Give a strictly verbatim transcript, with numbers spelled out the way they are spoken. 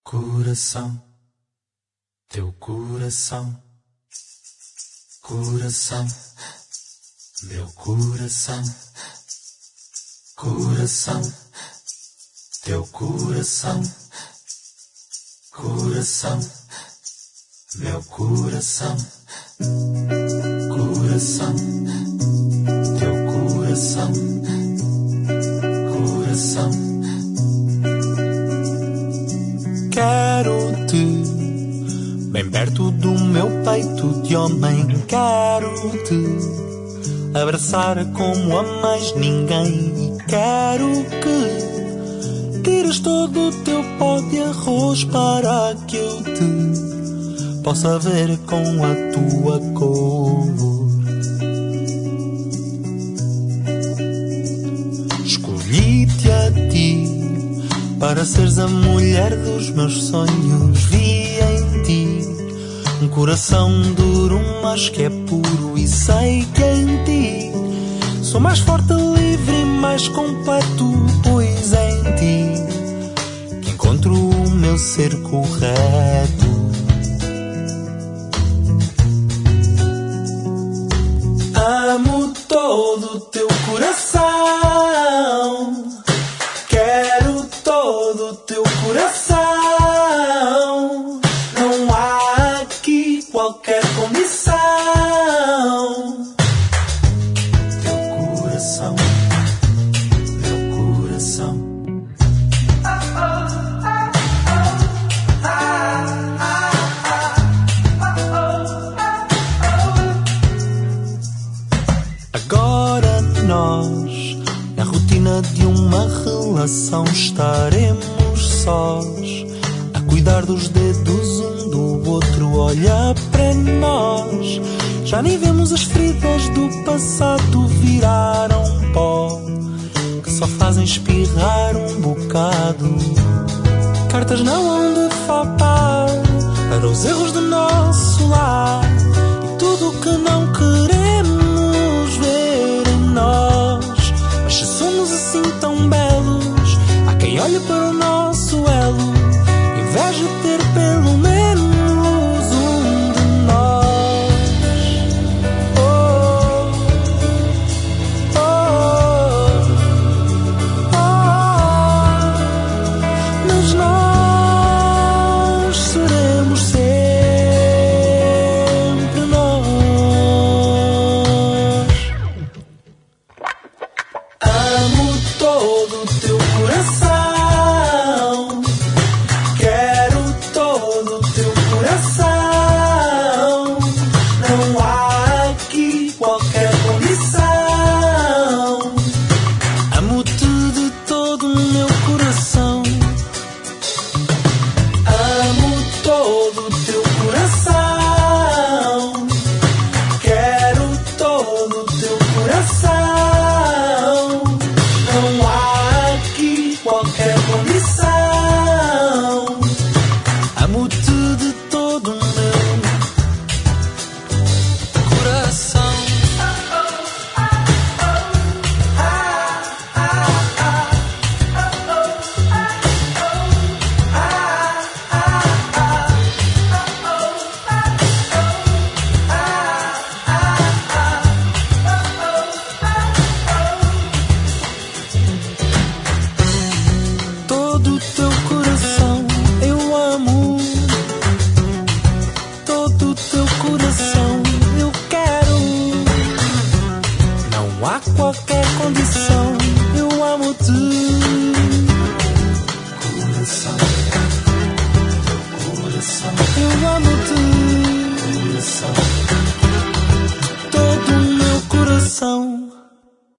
Coração, teu coração, coração, meu coração, coração, teu coração, coração, meu coração, coração, teu coração, coração. Quero-te bem perto do meu peito de homem. Quero-te abraçar como a mais ninguém. E quero que tires todo o teu pó de arroz para que eu te possa ver com a tua cor. Escolhi-te a ti para seres a mulher dos meus sonhos. Vi em ti um coração duro, mas que é puro. E sei que em ti sou mais forte, livre e mais completo. Pois é em ti que encontro o meu ser correto. Amo todo o teu coração. Quero todo o teu coração. Não há aqui qualquer condição. Teu coração, meu coração. Agora nós, na rotina de uma relação, estaremos sós, a cuidar dos dedos um do outro. Olha para nós, já nem vemos as feridas do passado, viraram pó, que só fazem espirrar um bocado. Cartas não hão de faltar para os erros do nosso lar e tudo o que não queremos ver em nós. Mas se somos assim tão belos, há quem olhe para o nosso elo, inveja ter pena